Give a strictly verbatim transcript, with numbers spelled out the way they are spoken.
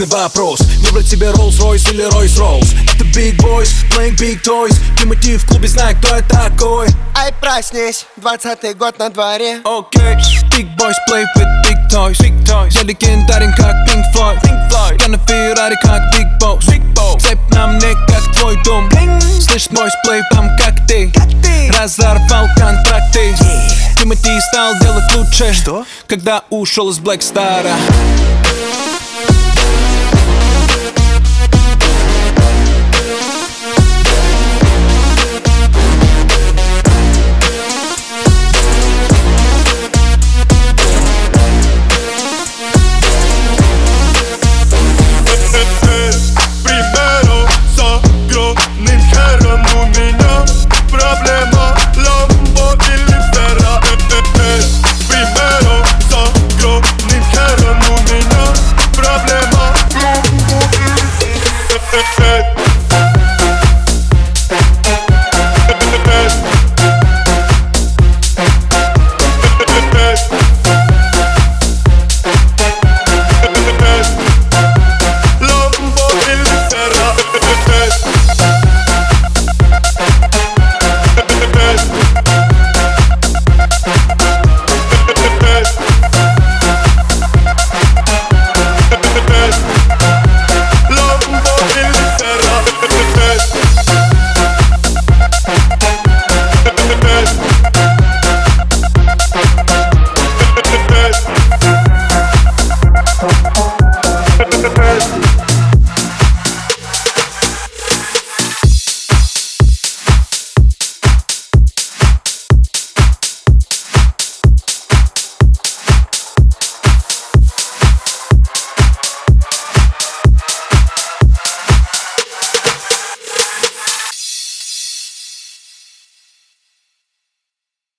Честный вопрос, выбрать себе Rolls-Royce или Royce-Rolls? Это Big Boys, playing big toys. Тимати в клубе, знай, кто я такой. Ай, проснись, двадцатый год на дворе. Окей, Big Boys play with big toys. Big toys. Я легендарен, как Pink Floyd. Pink Floyd. Я на Феррари, как Big Boss. Big Boss. Цепь на мне, как твой дом. Слышь, мой сплей, там как ты. Как ты. Разорвал контракты. Yeah. Тимати стал делать лучше. Что? Когда ушел из Black Star.